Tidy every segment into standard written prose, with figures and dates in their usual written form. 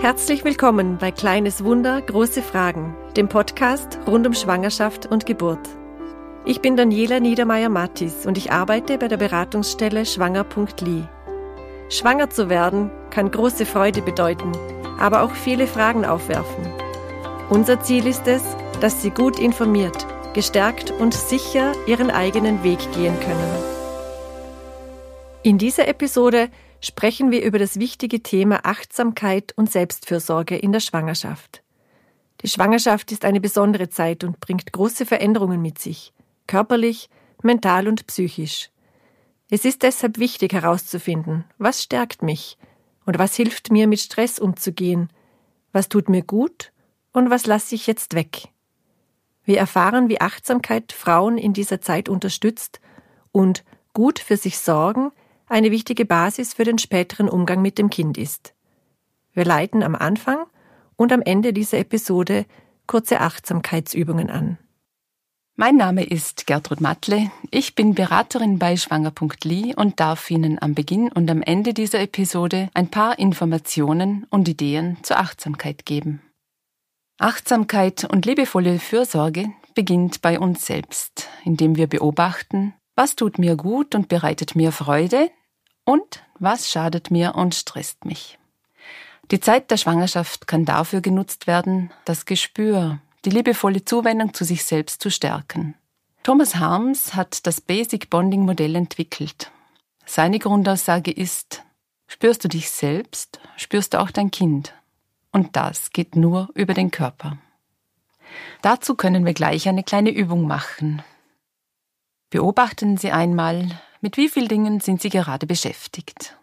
Herzlich willkommen bei Kleines Wunder, große Fragen, dem Podcast rund um Schwangerschaft und Geburt. Ich bin Daniela Niedermeyer-Mattis und ich arbeite bei der Beratungsstelle schwanger.li. Schwanger zu werden kann große Freude bedeuten, aber auch viele Fragen aufwerfen. Unser Ziel ist es, dass Sie gut informiert, gestärkt und sicher Ihren eigenen Weg gehen können. In dieser Episode sprechen wir über das wichtige Thema Achtsamkeit und Selbstfürsorge in der Schwangerschaft. Die Schwangerschaft ist eine besondere Zeit und bringt große Veränderungen mit sich, körperlich, mental und psychisch. Es ist deshalb wichtig herauszufinden, was stärkt mich und was hilft mir, mit Stress umzugehen, was tut mir gut und was lasse ich jetzt weg. Wir erfahren, wie Achtsamkeit Frauen in dieser Zeit unterstützt und gut für sich sorgen eine wichtige Basis für den späteren Umgang mit dem Kind ist. Wir leiten am Anfang und am Ende dieser Episode kurze Achtsamkeitsübungen an. Mein Name ist Gertrud Mattle. Ich bin Beraterin bei schwanger.li und darf Ihnen am Beginn und am Ende dieser Episode ein paar Informationen und Ideen zur Achtsamkeit geben. Achtsamkeit und liebevolle Fürsorge beginnt bei uns selbst, indem wir beobachten, was tut mir gut und bereitet mir Freude und was schadet mir und stresst mich. Die Zeit der Schwangerschaft kann dafür genutzt werden, das Gespür, die liebevolle Zuwendung zu sich selbst zu stärken. Thomas Harms hat das Basic Bonding Modell entwickelt. Seine Grundaussage ist: Spürst du dich selbst, spürst du auch dein Kind. Und das geht nur über den Körper. Dazu können wir gleich eine kleine Übung machen. Beobachten Sie einmal, mit wie vielen Dingen sind Sie gerade beschäftigt.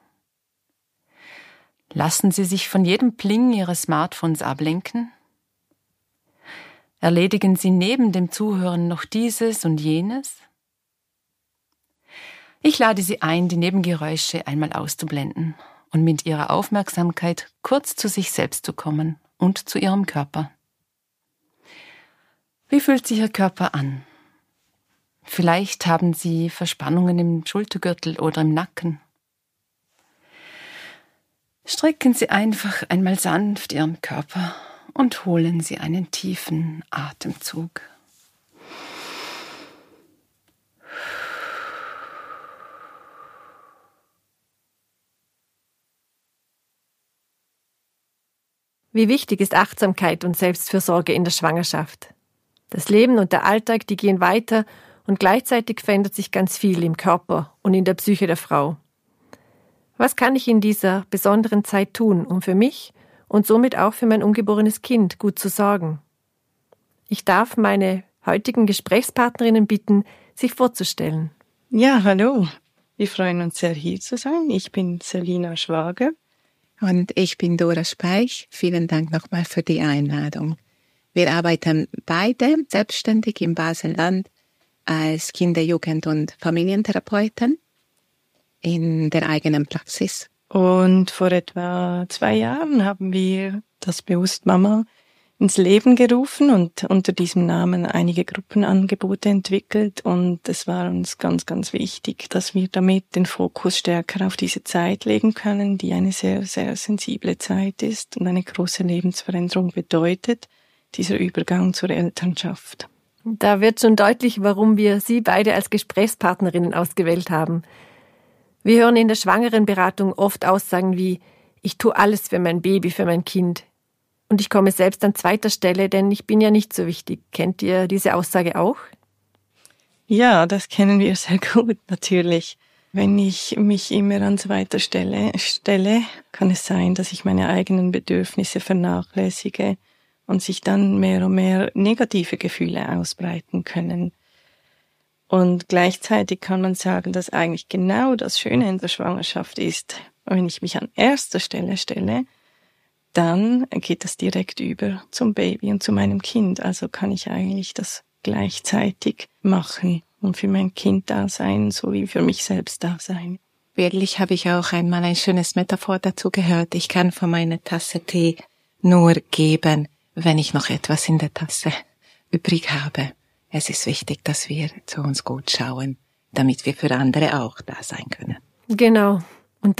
Lassen Sie sich von jedem Pling Ihres Smartphones ablenken. Erledigen Sie neben dem Zuhören noch dieses und jenes. Ich lade Sie ein, die Nebengeräusche einmal auszublenden und mit Ihrer Aufmerksamkeit kurz zu sich selbst zu kommen und zu Ihrem Körper. Wie fühlt sich Ihr Körper an? Vielleicht haben Sie Verspannungen im Schultergürtel oder im Nacken. Strecken Sie einfach einmal sanft Ihren Körper und holen Sie einen tiefen Atemzug. Wie wichtig ist Achtsamkeit und Selbstfürsorge in der Schwangerschaft? Das Leben und der Alltag, die gehen weiter und gleichzeitig verändert sich ganz viel im Körper und in der Psyche der Frau. Was kann ich in dieser besonderen Zeit tun, um für mich und somit auch für mein ungeborenes Kind gut zu sorgen? Ich darf meine heutigen Gesprächspartnerinnen bitten, sich vorzustellen. Ja, hallo. Wir freuen uns sehr, hier zu sein. Ich bin Selina Schwager. Und ich bin Dora Speich. Vielen Dank nochmal für die Einladung. Wir arbeiten beide selbstständig im Baselland als Kinder-, Jugend- und Familientherapeuten in der eigenen Praxis. Und vor etwa 2 Jahren haben wir das Bewusst Mama ins Leben gerufen und unter diesem Namen einige Gruppenangebote entwickelt. Und es war uns ganz, ganz wichtig, dass wir damit den Fokus stärker auf diese Zeit legen können, die eine sehr, sehr sensible Zeit ist und eine große Lebensveränderung bedeutet, dieser Übergang zur Elternschaft. Da wird schon deutlich, warum wir Sie beide als Gesprächspartnerinnen ausgewählt haben. Wir hören in der Schwangerenberatung oft Aussagen wie: Ich tue alles für mein Baby, für mein Kind. Und ich komme selbst an zweiter Stelle, denn ich bin ja nicht so wichtig. Kennt ihr diese Aussage auch? Ja, das kennen wir sehr gut, natürlich. Wenn ich mich immer an zweiter Stelle stelle, kann es sein, dass ich meine eigenen Bedürfnisse vernachlässige und sich dann mehr und mehr negative Gefühle ausbreiten können. Und gleichzeitig kann man sagen, dass eigentlich genau das Schöne in der Schwangerschaft ist. Wenn ich mich an erster Stelle stelle, dann geht das direkt über zum Baby und zu meinem Kind. Also kann ich eigentlich das gleichzeitig machen und für mein Kind da sein, sowie für mich selbst da sein. Wirklich habe ich auch einmal ein schönes Metaphor dazu gehört. Ich kann von meiner Tasse Tee nur geben, wenn ich noch etwas in der Tasse übrig habe. Es ist wichtig, dass wir zu uns gut schauen, damit wir für andere auch da sein können. Genau. Und doch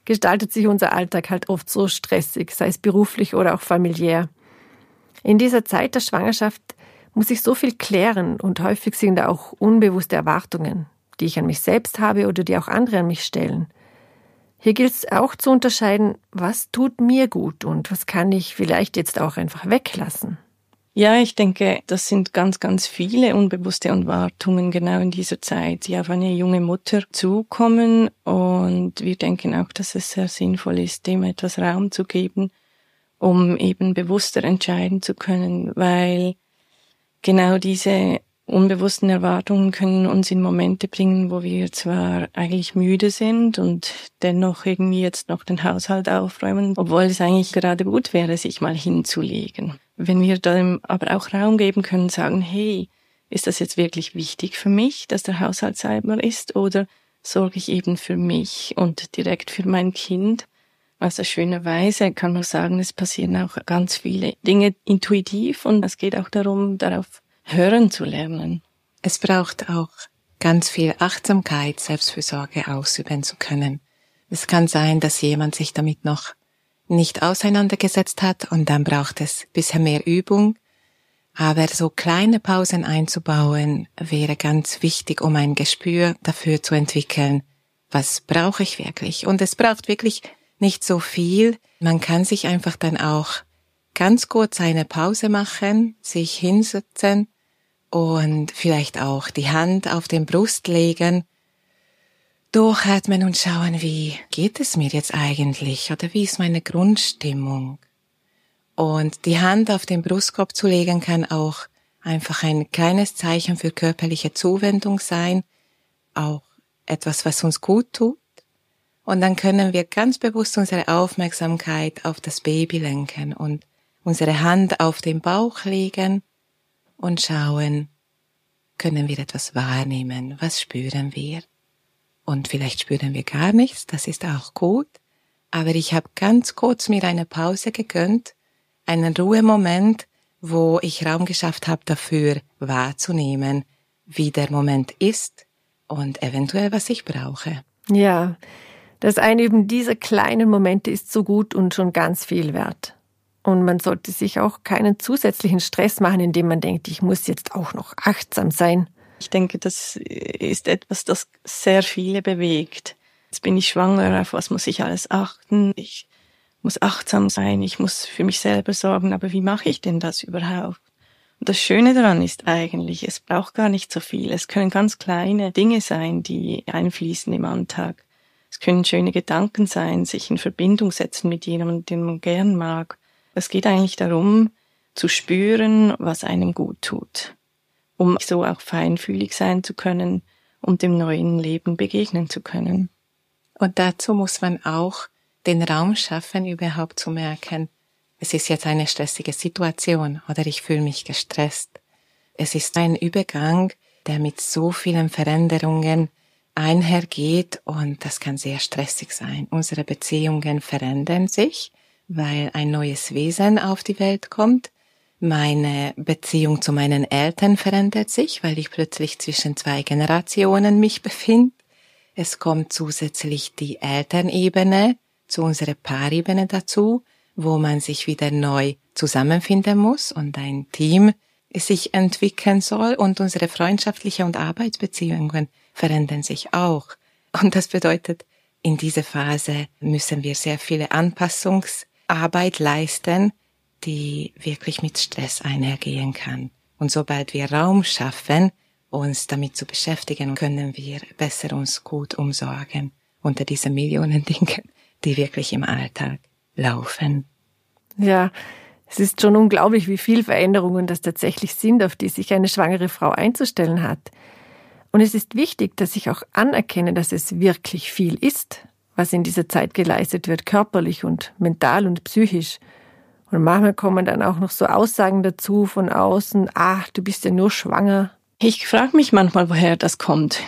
gestaltet sich unser Alltag halt oft so stressig, sei es beruflich oder auch familiär. In dieser Zeit der Schwangerschaft muss ich so viel klären und häufig sind da auch unbewusste Erwartungen, die ich an mich selbst habe oder die auch andere an mich stellen. Hier gilt es auch zu unterscheiden, was tut mir gut und was kann ich vielleicht jetzt auch einfach weglassen. Ja, ich denke, das sind ganz, ganz viele unbewusste Erwartungen genau in dieser Zeit, die auf eine junge Mutter zukommen. Und wir denken auch, dass es sehr sinnvoll ist, dem etwas Raum zu geben, um eben bewusster entscheiden zu können, weil genau diese unbewussten Erwartungen können uns in Momente bringen, wo wir zwar eigentlich müde sind und dennoch irgendwie jetzt noch den Haushalt aufräumen, obwohl es eigentlich gerade gut wäre, sich mal hinzulegen. Wenn wir dem aber auch Raum geben können, sagen, hey, ist das jetzt wirklich wichtig für mich, dass der Haushalt sauber ist, oder sorge ich eben für mich und direkt für mein Kind? Also schönerweise kann man sagen, es passieren auch ganz viele Dinge intuitiv und es geht auch darum, darauf hören zu lernen. Es braucht auch ganz viel Achtsamkeit, Selbstfürsorge ausüben zu können. Es kann sein, dass jemand sich damit noch nicht auseinandergesetzt hat und dann braucht es bisher mehr Übung. Aber so kleine Pausen einzubauen wäre ganz wichtig, um ein Gespür dafür zu entwickeln, was brauche ich wirklich. Und es braucht wirklich nicht so viel. Man kann sich einfach dann auch ganz kurz eine Pause machen, sich hinsetzen und vielleicht auch die Hand auf den Brust legen, durchatmen und schauen, wie geht es mir jetzt eigentlich oder wie ist meine Grundstimmung. Und die Hand auf den Brustkorb zu legen kann auch einfach ein kleines Zeichen für körperliche Zuwendung sein, auch etwas, was uns gut tut. Und dann können wir ganz bewusst unsere Aufmerksamkeit auf das Baby lenken und unsere Hand auf den Bauch legen und schauen, können wir etwas wahrnehmen, was spüren wir? Und vielleicht spüren wir gar nichts, das ist auch gut, aber ich habe ganz kurz mir eine Pause gegönnt, einen Ruhemoment, wo ich Raum geschafft habe, dafür wahrzunehmen, wie der Moment ist und eventuell, was ich brauche. Ja, das Einüben dieser kleinen Momente ist so gut und schon ganz viel wert. Und man sollte sich auch keinen zusätzlichen Stress machen, indem man denkt, ich muss jetzt auch noch achtsam sein. Ich denke, das ist etwas, das sehr viele bewegt. Jetzt bin ich schwanger, auf was muss ich alles achten? Ich muss achtsam sein, ich muss für mich selber sorgen, aber wie mache ich denn das überhaupt? Und das Schöne daran ist eigentlich, es braucht gar nicht so viel. Es können ganz kleine Dinge sein, die einfließen im Alltag. Es können schöne Gedanken sein, sich in Verbindung setzen mit jemandem, den man gern mag. Es geht eigentlich darum, zu spüren, was einem gut tut, um so auch feinfühlig sein zu können und dem neuen Leben begegnen zu können. Und dazu muss man auch den Raum schaffen, überhaupt zu merken, es ist jetzt eine stressige Situation oder ich fühle mich gestresst. Es ist ein Übergang, der mit so vielen Veränderungen einhergeht und das kann sehr stressig sein. Unsere Beziehungen verändern sich, weil ein neues Wesen auf die Welt kommt. Meine Beziehung zu meinen Eltern verändert sich, weil ich plötzlich zwischen 2 Generationen mich befinde. Es kommt zusätzlich die Elternebene zu unserer Paarebene dazu, wo man sich wieder neu zusammenfinden muss und ein Team sich entwickeln soll und unsere freundschaftliche und Arbeitsbeziehungen verändern sich auch. Und das bedeutet, in dieser Phase müssen wir sehr viele Anpassungsarbeit leisten, die wirklich mit Stress einhergehen kann. Und sobald wir Raum schaffen, uns damit zu beschäftigen, können wir besser uns gut umsorgen unter diesen Millionen Dingen, die wirklich im Alltag laufen. Ja, es ist schon unglaublich, wie viel Veränderungen das tatsächlich sind, auf die sich eine schwangere Frau einzustellen hat. Und es ist wichtig, dass ich auch anerkenne, dass es wirklich viel ist, was in dieser Zeit geleistet wird, körperlich und mental und psychisch. Und manchmal kommen dann auch noch so Aussagen dazu von außen, du bist ja nur schwanger. Ich frage mich manchmal, woher das kommt.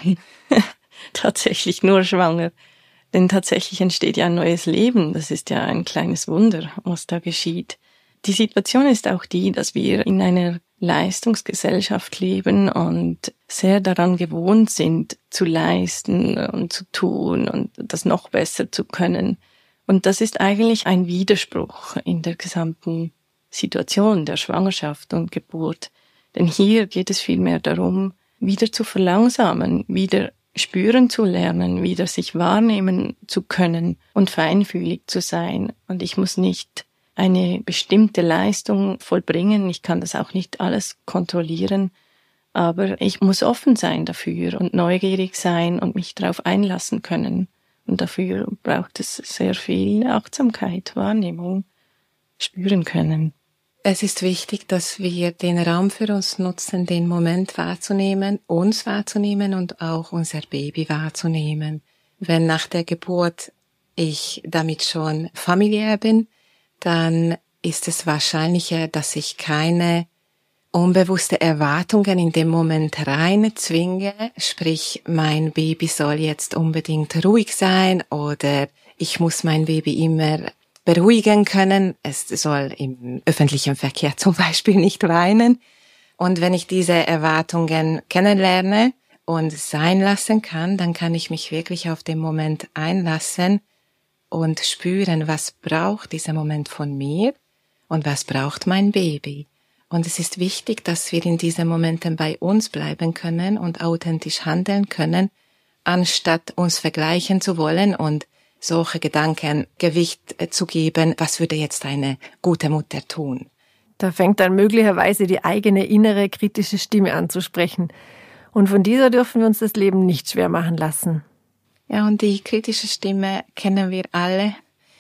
Tatsächlich nur schwanger. Denn tatsächlich entsteht ja ein neues Leben. Das ist ja ein kleines Wunder, was da geschieht. Die Situation ist auch die, dass wir in einer Leistungsgesellschaft leben und sehr daran gewohnt sind, zu leisten und zu tun und das noch besser zu können. Und das ist eigentlich ein Widerspruch in der gesamten Situation der Schwangerschaft und Geburt. Denn hier geht es vielmehr darum, wieder zu verlangsamen, wieder spüren zu lernen, wieder sich wahrnehmen zu können und feinfühlig zu sein. Und ich muss nicht eine bestimmte Leistung vollbringen, ich kann das auch nicht alles kontrollieren, aber ich muss offen sein dafür und neugierig sein und mich darauf einlassen können. Und dafür braucht es sehr viel Achtsamkeit, Wahrnehmung, spüren können. Es ist wichtig, dass wir den Raum für uns nutzen, den Moment wahrzunehmen, uns wahrzunehmen und auch unser Baby wahrzunehmen. Wenn nach der Geburt ich damit schon familiär bin, dann ist es wahrscheinlicher, dass ich keine unbewusste Erwartungen in dem Moment reinzwinge, sprich mein Baby soll jetzt unbedingt ruhig sein oder ich muss mein Baby immer beruhigen können, es soll im öffentlichen Verkehr zum Beispiel nicht weinen. Und wenn ich diese Erwartungen kennenlerne und sein lassen kann, dann kann ich mich wirklich auf den Moment einlassen und spüren, was braucht dieser Moment von mir und was braucht mein Baby. Und es ist wichtig, dass wir in diesen Momenten bei uns bleiben können und authentisch handeln können, anstatt uns vergleichen zu wollen und solche Gedanken Gewicht zu geben, was würde jetzt eine gute Mutter tun. Da fängt dann möglicherweise die eigene innere kritische Stimme an zu sprechen. Und von dieser dürfen wir uns das Leben nicht schwer machen lassen. Ja, und die kritische Stimme kennen wir alle.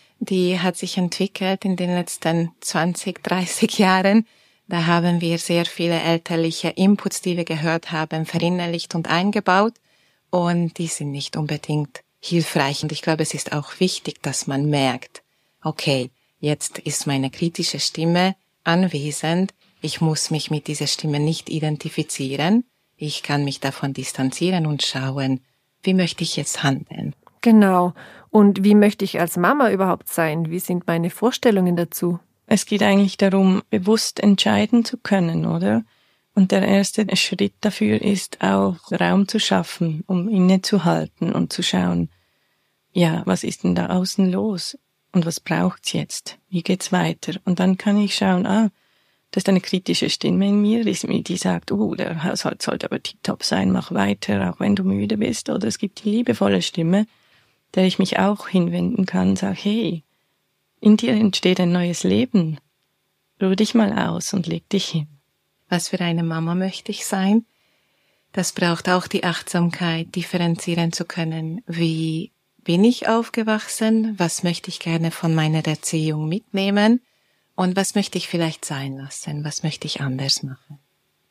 Die hat sich entwickelt in den letzten 20, 30 Jahren. Da haben wir sehr viele elterliche Inputs, die wir gehört haben, verinnerlicht und eingebaut. Und die sind nicht unbedingt hilfreich. Und ich glaube, es ist auch wichtig, dass man merkt, okay, jetzt ist meine kritische Stimme anwesend. Ich muss mich mit dieser Stimme nicht identifizieren. Ich kann mich davon distanzieren und schauen, wie möchte ich jetzt handeln? Genau. Und wie möchte ich als Mama überhaupt sein? Wie sind meine Vorstellungen dazu? Es geht eigentlich darum, bewusst entscheiden zu können, oder? Und der erste Schritt dafür ist auch, Raum zu schaffen, um innezuhalten und zu schauen, ja, was ist denn da außen los? Und was braucht's jetzt? Wie geht's weiter? Und dann kann ich schauen, das ist eine kritische Stimme in mir, die sagt, der Haushalt sollte aber tipptopp sein, mach weiter, auch wenn du müde bist. Oder es gibt die liebevolle Stimme, der ich mich auch hinwenden kann, sag, hey, in dir entsteht ein neues Leben. Ruh dich mal aus und leg dich hin. Was für eine Mama möchte ich sein? Das braucht auch die Achtsamkeit, differenzieren zu können. Wie bin ich aufgewachsen? Was möchte ich gerne von meiner Erziehung mitnehmen? Und was möchte ich vielleicht sein lassen? Was möchte ich anders machen?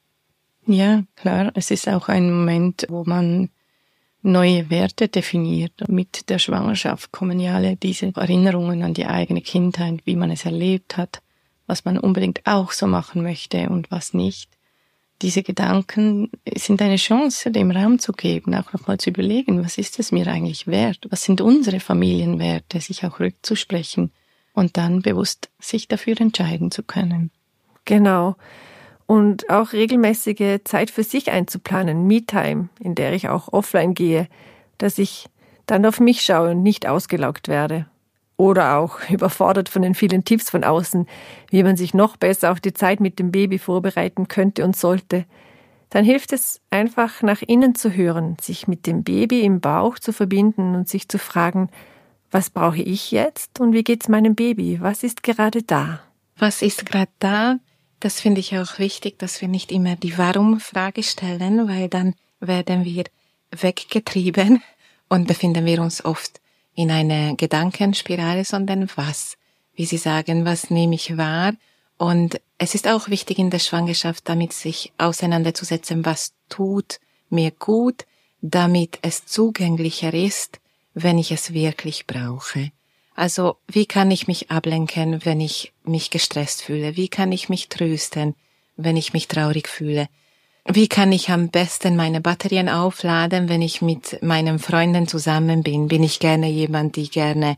Ja, klar. Es ist auch ein Moment, wo man neue Werte definiert. Mit der Schwangerschaft kommen ja alle diese Erinnerungen an die eigene Kindheit, wie man es erlebt hat, was man unbedingt auch so machen möchte und was nicht. Diese Gedanken sind eine Chance, dem Raum zu geben, auch nochmal zu überlegen, was ist es mir eigentlich wert? Was sind unsere Familienwerte, sich auch rückzusprechen und dann bewusst sich dafür entscheiden zu können. Genau. Und auch regelmäßige Zeit für sich einzuplanen, Me-Time, in der ich auch offline gehe, dass ich dann auf mich schaue und nicht ausgelaugt werde. Oder auch überfordert von den vielen Tipps von außen, wie man sich noch besser auf die Zeit mit dem Baby vorbereiten könnte und sollte. Dann hilft es einfach, nach innen zu hören, sich mit dem Baby im Bauch zu verbinden und sich zu fragen, was brauche ich jetzt und wie geht's meinem Baby? Was ist gerade da? Was ist gerade da? Das finde ich auch wichtig, dass wir nicht immer die Warum-Frage stellen, weil dann werden wir weggetrieben und befinden wir uns oft in einer Gedankenspirale, sondern was? Wie Sie sagen, was nehme ich wahr? Und es ist auch wichtig in der Schwangerschaft, damit sich auseinanderzusetzen, was tut mir gut, damit es zugänglicher ist, wenn ich es wirklich brauche. Also, wie kann ich mich ablenken, wenn ich mich gestresst fühle? Wie kann ich mich trösten, wenn ich mich traurig fühle? Wie kann ich am besten meine Batterien aufladen, wenn ich mit meinen Freunden zusammen bin? Bin ich gerne jemand, die gerne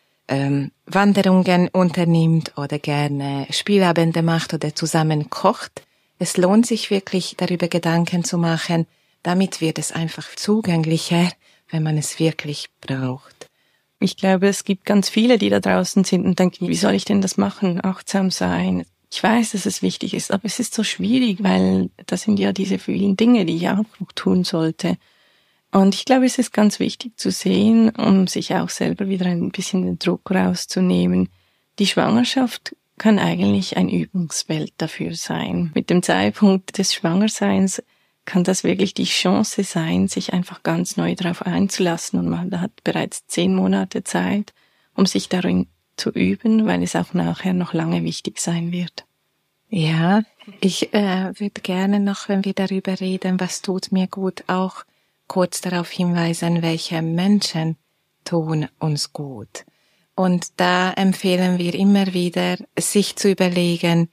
Wanderungen unternimmt oder gerne Spielabende macht oder zusammen kocht? Es lohnt sich wirklich, darüber Gedanken zu machen. Damit wird es einfach zugänglicher, wenn man es wirklich braucht. Ich glaube, es gibt ganz viele, die da draußen sind und denken, wie soll ich denn das machen? Achtsam sein. Ich weiß, dass es wichtig ist, aber es ist so schwierig, weil das sind ja diese vielen Dinge, die ich auch noch tun sollte. Und ich glaube, es ist ganz wichtig zu sehen, um sich auch selber wieder ein bisschen den Druck rauszunehmen. Die Schwangerschaft kann eigentlich ein Übungsfeld dafür sein. Mit dem Zeitpunkt des Schwangerseins kann das wirklich die Chance sein, sich einfach ganz neu darauf einzulassen. Und man hat bereits 10 Monate Zeit, um sich darin zu üben, weil es auch nachher noch lange wichtig sein wird. Ja, ich würde gerne noch, wenn wir darüber reden, was tut mir gut, auch kurz darauf hinweisen, welche Menschen tun uns gut. Und da empfehlen wir immer wieder, sich zu überlegen,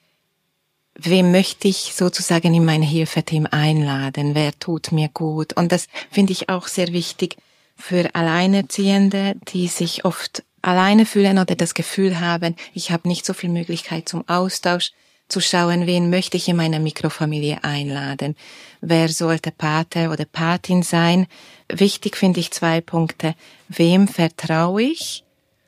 wem möchte ich sozusagen in mein Hilfeteam einladen, wer tut mir gut. Und das finde ich auch sehr wichtig für Alleinerziehende, die sich oft alleine fühlen oder das Gefühl haben, ich habe nicht so viel Möglichkeit zum Austausch, zu schauen, wen möchte ich in meiner Mikrofamilie einladen. Wer sollte Pate oder Patin sein? Wichtig finde ich 2 Punkte. Wem vertraue ich?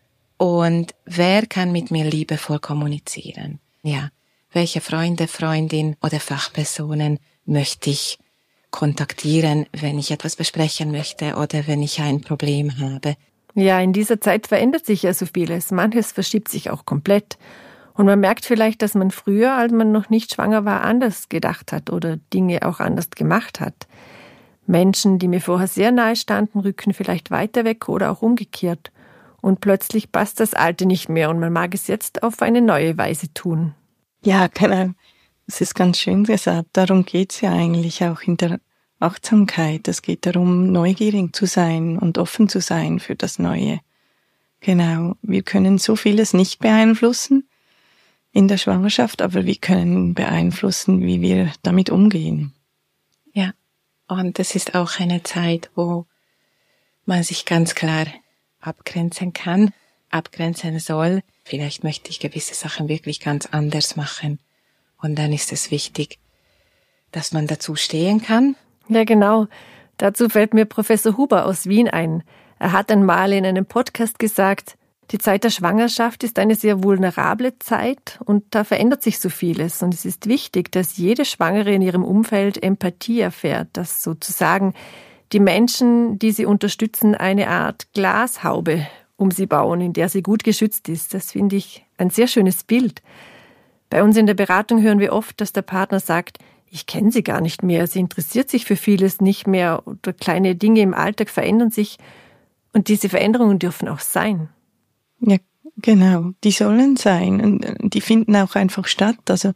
Und wer kann mit mir liebevoll kommunizieren? Ja, welche Freunde, Freundin oder Fachpersonen möchte ich kontaktieren, wenn ich etwas besprechen möchte oder wenn ich ein Problem habe? Ja, in dieser Zeit verändert sich ja so vieles. Manches verschiebt sich auch komplett. Und man merkt vielleicht, dass man früher, als man noch nicht schwanger war, anders gedacht hat oder Dinge auch anders gemacht hat. Menschen, die mir vorher sehr nahe standen, rücken vielleicht weiter weg oder auch umgekehrt. Und plötzlich passt das Alte nicht mehr und man mag es jetzt auf eine neue Weise tun. Ja, genau. Das ist ganz schön gesagt. Darum geht's ja eigentlich auch in der Achtsamkeit. Es geht darum, neugierig zu sein und offen zu sein für das Neue. Genau. Wir können so vieles nicht beeinflussen in der Schwangerschaft, aber wir können beeinflussen, wie wir damit umgehen. Ja, und es ist auch eine Zeit, wo man sich ganz klar abgrenzen kann, abgrenzen soll. Vielleicht möchte ich gewisse Sachen wirklich ganz anders machen. Und dann ist es wichtig, dass man dazu stehen kann. Ja, genau. Dazu fällt mir Professor Huber aus Wien ein. Er hat einmal in einem Podcast gesagt, die Zeit der Schwangerschaft ist eine sehr vulnerable Zeit und da verändert sich so vieles. Und es ist wichtig, dass jede Schwangere in ihrem Umfeld Empathie erfährt, dass sozusagen die Menschen, die sie unterstützen, eine Art Glashaube um sie bauen, in der sie gut geschützt ist. Das finde ich ein sehr schönes Bild. Bei uns in der Beratung hören wir oft, dass der Partner sagt, ich kenne sie gar nicht mehr, sie interessiert sich für vieles nicht mehr oder kleine Dinge im Alltag verändern sich und diese Veränderungen dürfen auch sein. Ja, genau. Die sollen sein und die finden auch einfach statt. Also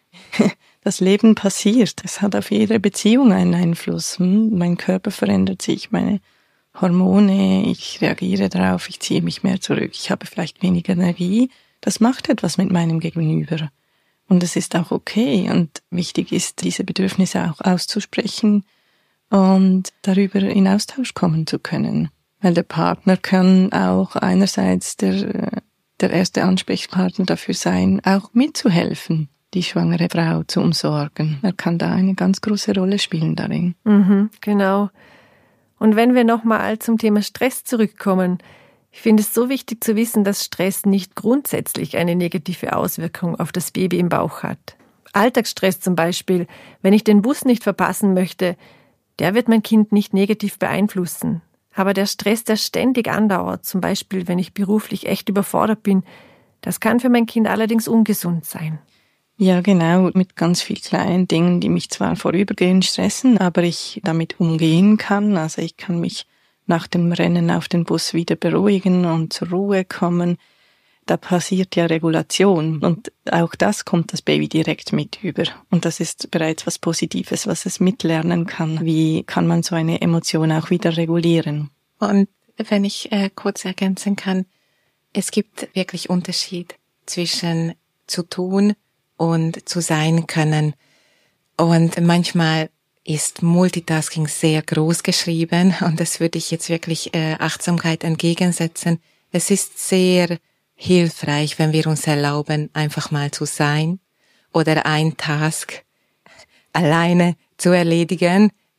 das Leben passiert. Es hat auf jede Beziehung einen Einfluss. Mein Körper verändert sich, meine Hormone, ich reagiere darauf, ich ziehe mich mehr zurück, ich habe vielleicht weniger Energie. Das macht etwas mit meinem Gegenüber. Und es ist auch okay. Und wichtig ist, diese Bedürfnisse auch auszusprechen und darüber in Austausch kommen zu können. Weil der Partner kann auch einerseits der erste Ansprechpartner dafür sein, auch mitzuhelfen, die schwangere Frau zu umsorgen. Er kann da eine ganz große Rolle spielen darin. Genau. Und wenn wir nochmal zum Thema Stress zurückkommen, ich finde es so wichtig zu wissen, dass Stress nicht grundsätzlich eine negative Auswirkung auf das Baby im Bauch hat. Alltagsstress zum Beispiel, wenn ich den Bus nicht verpassen möchte, der wird mein Kind nicht negativ beeinflussen. Aber der Stress, der ständig andauert, zum Beispiel wenn ich beruflich echt überfordert bin, das kann für mein Kind allerdings ungesund sein. Ja, genau, mit ganz vielen kleinen Dingen, die mich zwar vorübergehend stressen, aber ich damit umgehen kann. Also ich kann mich nach dem Rennen auf den Bus wieder beruhigen und zur Ruhe kommen. Da passiert ja Regulation und auch das kommt das Baby direkt mit über. Und das ist bereits was Positives, was es mitlernen kann. Wie kann man so eine Emotion auch wieder regulieren? Und wenn ich kurz ergänzen kann, es gibt wirklich Unterschied zwischen zu tun und zu sein können. Und manchmal ist Multitasking sehr groß geschrieben und das würde ich jetzt wirklich Achtsamkeit entgegensetzen. Es ist sehr hilfreich, wenn wir uns erlauben, einfach mal zu sein oder ein Task alleine zu erledigen,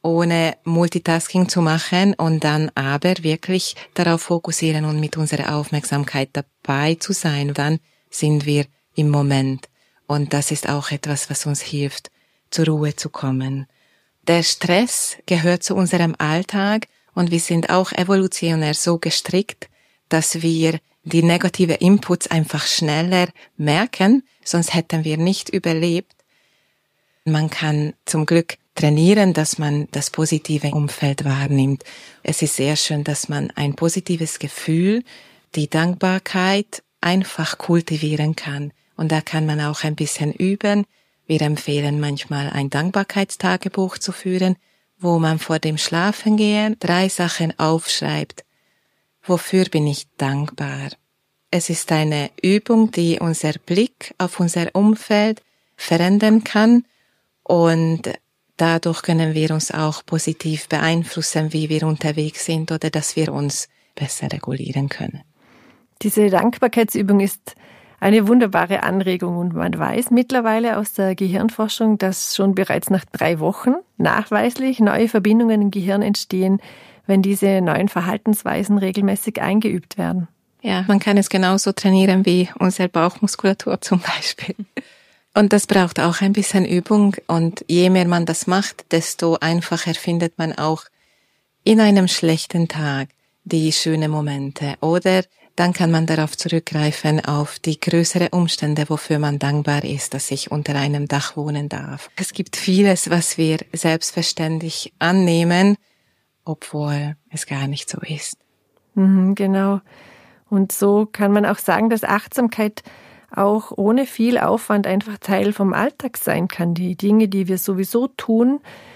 ohne Multitasking zu machen und dann aber wirklich darauf fokussieren und mit unserer Aufmerksamkeit dabei zu sein. Dann sind wir im Moment. Und das ist auch etwas, was uns hilft, zur Ruhe zu kommen. Der Stress gehört zu unserem Alltag und wir sind auch evolutionär so gestrickt, dass wir die negative Inputs einfach schneller merken, sonst hätten wir nicht überlebt. Man kann zum Glück trainieren, dass man das positive Umfeld wahrnimmt. Es ist sehr schön, dass man ein positives Gefühl, die Dankbarkeit einfach kultivieren kann. Und da kann man auch ein bisschen üben. Wir empfehlen manchmal ein Dankbarkeitstagebuch zu führen, wo man vor dem Schlafengehen 3 Sachen aufschreibt. Wofür bin ich dankbar? Es ist eine Übung, die unser Blick auf unser Umfeld verändern kann und dadurch können wir uns auch positiv beeinflussen, wie wir unterwegs sind oder dass wir uns besser regulieren können. Diese Dankbarkeitsübung ist eine wunderbare Anregung und man weiß mittlerweile aus der Gehirnforschung, dass schon bereits nach 3 Wochen nachweislich neue Verbindungen im Gehirn entstehen, wenn diese neuen Verhaltensweisen regelmäßig eingeübt werden. Ja, man kann es genauso trainieren wie unsere Bauchmuskulatur zum Beispiel. Und das braucht auch ein bisschen Übung und je mehr man das macht, desto einfacher findet man auch in einem schlechten Tag die schönen Momente oder dann kann man darauf zurückgreifen, auf die größeren Umstände, wofür man dankbar ist, dass ich unter einem Dach wohnen darf. Es gibt vieles, was wir selbstverständlich annehmen, obwohl es gar nicht so ist. Genau. Und so kann man auch sagen, dass Achtsamkeit auch ohne viel Aufwand einfach Teil vom Alltag sein kann. Die Dinge, die wir sowieso tun,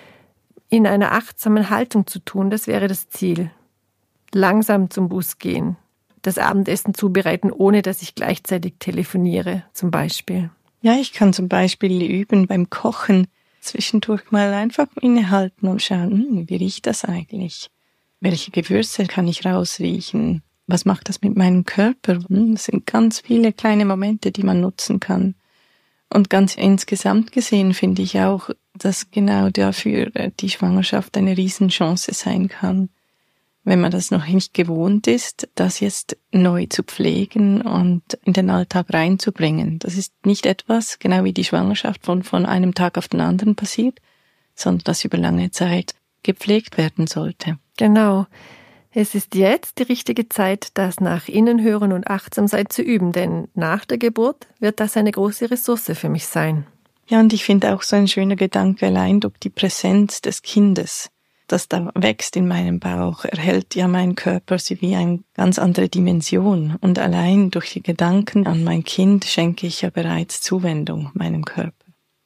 in einer achtsamen Haltung zu tun, das wäre das Ziel. Langsam zum Bus gehen. Das Abendessen zubereiten, ohne dass ich gleichzeitig telefoniere, zum Beispiel. Ja, ich kann zum Beispiel üben beim Kochen, zwischendurch mal einfach innehalten und schauen, wie riecht das eigentlich? Welche Gewürze kann ich rausriechen? Was macht das mit meinem Körper? Das sind ganz viele kleine Momente, die man nutzen kann. Und ganz insgesamt gesehen finde ich auch, dass genau dafür die Schwangerschaft eine Riesenchance sein kann. Wenn man das noch nicht gewohnt ist, das jetzt neu zu pflegen und in den Alltag reinzubringen. Das ist nicht etwas, genau wie die Schwangerschaft, von einem Tag auf den anderen passiert, sondern das über lange Zeit gepflegt werden sollte. Genau. Es ist jetzt die richtige Zeit, das nach innen hören und achtsam sein zu üben, denn nach der Geburt wird das eine große Ressource für mich sein. Ja, und ich finde auch so ein schöner Gedanke, allein durch die Präsenz des Kindes, das da wächst in meinem Bauch, erhält ja mein Körper wie eine ganz andere Dimension. Und allein durch die Gedanken an mein Kind schenke ich ja bereits Zuwendung meinem Körper.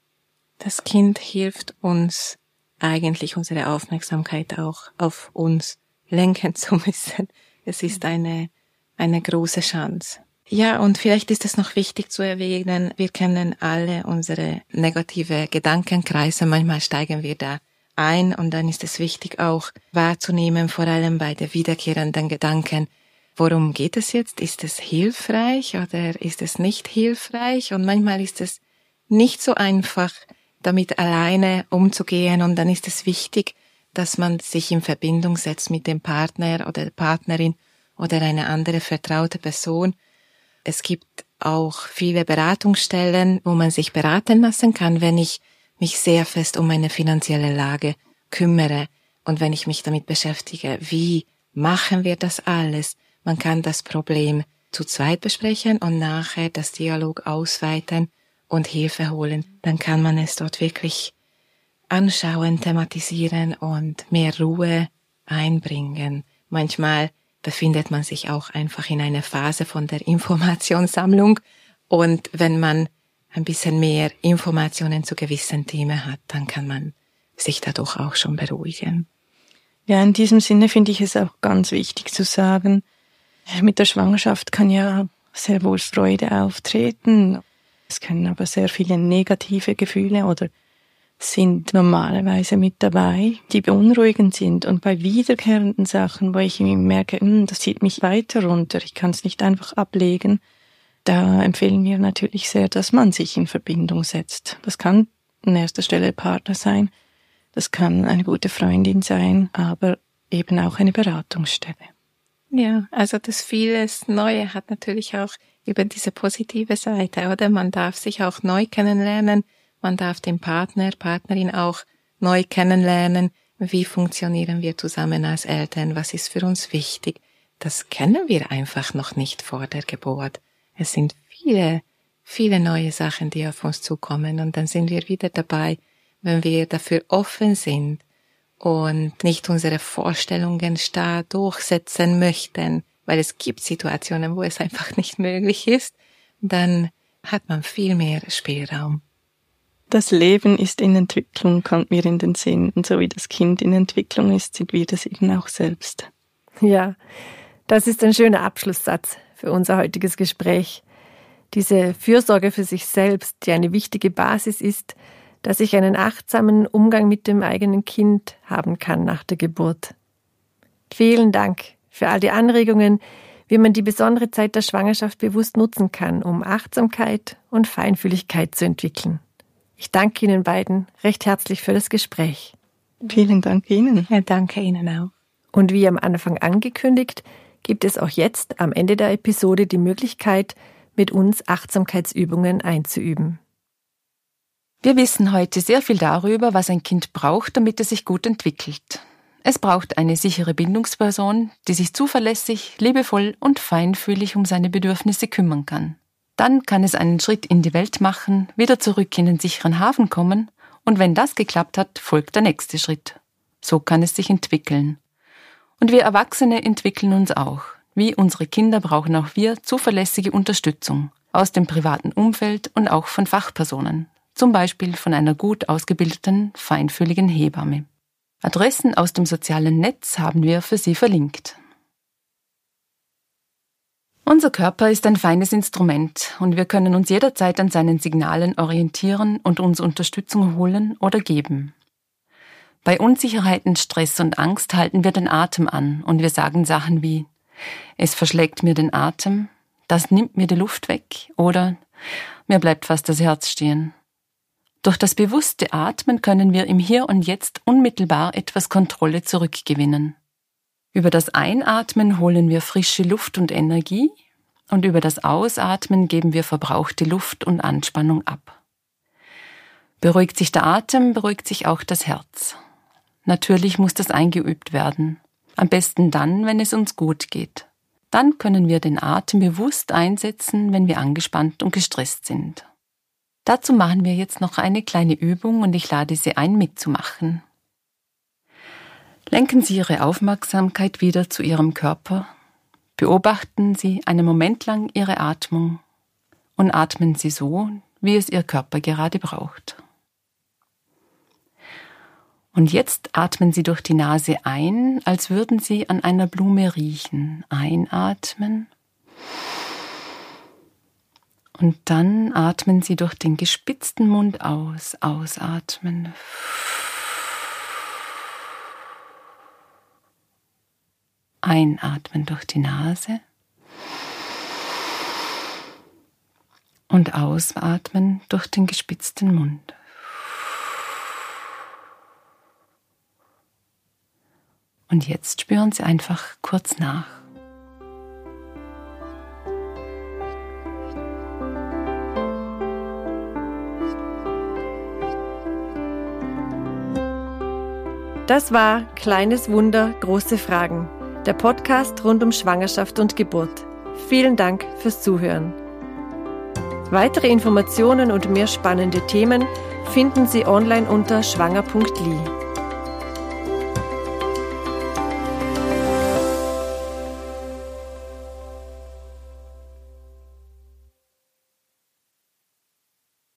Das Kind hilft uns eigentlich, unsere Aufmerksamkeit auch auf uns lenken zu müssen. Es ist eine große Chance. Ja, und vielleicht ist es noch wichtig zu erwähnen, wir kennen alle unsere negative Gedankenkreise. Manchmal steigen wir da ein und dann ist es wichtig auch wahrzunehmen, vor allem bei den wiederkehrenden Gedanken, worum geht es jetzt? Ist es hilfreich oder ist es nicht hilfreich? Und manchmal ist es nicht so einfach, damit alleine umzugehen und dann ist es wichtig, dass man sich in Verbindung setzt mit dem Partner oder der Partnerin oder eine andere vertraute Person. Es gibt auch viele Beratungsstellen, wo man sich beraten lassen kann, wenn ich mich sehr fest um meine finanzielle Lage kümmere und wenn ich mich damit beschäftige, wie machen wir das alles? Man kann das Problem zu zweit besprechen und nachher das Dialog ausweiten und Hilfe holen. Dann kann man es dort wirklich anschauen, thematisieren und mehr Ruhe einbringen. Manchmal befindet man sich auch einfach in einer Phase von der Informationssammlung und wenn man ein bisschen mehr Informationen zu gewissen Themen hat, dann kann man sich dadurch auch schon beruhigen. Ja, in diesem Sinne finde ich es auch ganz wichtig zu sagen, mit der Schwangerschaft kann ja sehr wohl Freude auftreten. Es können aber sehr viele negative Gefühle oder sind normalerweise mit dabei, die beunruhigend sind. Und bei wiederkehrenden Sachen, wo ich merke, das zieht mich weiter runter, ich kann es nicht einfach ablegen, da empfehlen wir natürlich sehr, dass man sich in Verbindung setzt. Das kann an erster Stelle Partner sein, Das kann eine gute Freundin sein, aber eben auch eine Beratungsstelle. Ja, also das vieles Neue hat natürlich auch über diese positive Seite, oder? Man darf sich auch neu kennenlernen, man darf den Partner, Partnerin auch neu kennenlernen. Wie funktionieren wir zusammen als Eltern? Was ist für uns wichtig? Das kennen wir einfach noch nicht vor der Geburt. Es sind viele, viele neue Sachen, die auf uns zukommen. Und dann sind wir wieder dabei, wenn wir dafür offen sind und nicht unsere Vorstellungen starr durchsetzen möchten, weil es gibt Situationen, wo es einfach nicht möglich ist, dann hat man viel mehr Spielraum. Das Leben ist in Entwicklung, kommt mir in den Sinn. Und so wie das Kind in Entwicklung ist, sind wir das eben auch selbst. Ja, das ist ein schöner Abschlusssatz für unser heutiges Gespräch. Diese Fürsorge für sich selbst, die eine wichtige Basis ist, dass ich einen achtsamen Umgang mit dem eigenen Kind haben kann nach der Geburt. Vielen Dank für all die Anregungen, wie man die besondere Zeit der Schwangerschaft bewusst nutzen kann, um Achtsamkeit und Feinfühligkeit zu entwickeln. Ich danke Ihnen beiden recht herzlich für das Gespräch. Vielen Dank Ihnen. Ja, danke Ihnen auch. Und wie am Anfang angekündigt, gibt es auch jetzt am Ende der Episode die Möglichkeit, mit uns Achtsamkeitsübungen einzuüben. Wir wissen heute sehr viel darüber, was ein Kind braucht, damit es sich gut entwickelt. Es braucht eine sichere Bindungsperson, die sich zuverlässig, liebevoll und feinfühlig um seine Bedürfnisse kümmern kann. Dann kann es einen Schritt in die Welt machen, wieder zurück in den sicheren Hafen kommen und wenn das geklappt hat, folgt der nächste Schritt. So kann es sich entwickeln. Und wir Erwachsene entwickeln uns auch. Wie unsere Kinder brauchen auch wir zuverlässige Unterstützung aus dem privaten Umfeld und auch von Fachpersonen, zum Beispiel von einer gut ausgebildeten, feinfühligen Hebamme. Adressen aus dem sozialen Netz haben wir für Sie verlinkt. Unser Körper ist ein feines Instrument und wir können uns jederzeit an seinen Signalen orientieren und uns Unterstützung holen oder geben. Bei Unsicherheiten, Stress und Angst halten wir den Atem an und wir sagen Sachen wie: Es verschlägt mir den Atem, das nimmt mir die Luft weg oder mir bleibt fast das Herz stehen. Durch das bewusste Atmen können wir im Hier und Jetzt unmittelbar etwas Kontrolle zurückgewinnen. Über das Einatmen holen wir frische Luft und Energie und über das Ausatmen geben wir verbrauchte Luft und Anspannung ab. Beruhigt sich der Atem, beruhigt sich auch das Herz. Natürlich muss das eingeübt werden. Am besten dann, wenn es uns gut geht. Dann können wir den Atem bewusst einsetzen, wenn wir angespannt und gestresst sind. Dazu machen wir jetzt noch eine kleine Übung und ich lade Sie ein, mitzumachen. Lenken Sie Ihre Aufmerksamkeit wieder zu Ihrem Körper. Beobachten Sie einen Moment lang Ihre Atmung und atmen Sie so, wie es Ihr Körper gerade braucht. Und jetzt atmen Sie durch die Nase ein, als würden Sie an einer Blume riechen. Einatmen. Und dann atmen Sie durch den gespitzten Mund aus. Ausatmen. Einatmen durch die Nase. Und ausatmen durch den gespitzten Mund. Und jetzt spüren Sie einfach kurz nach. Das war Kleines Wunder, große Fragen. Der Podcast rund um Schwangerschaft und Geburt. Vielen Dank fürs Zuhören. Weitere Informationen und mehr spannende Themen finden Sie online unter schwanger.li.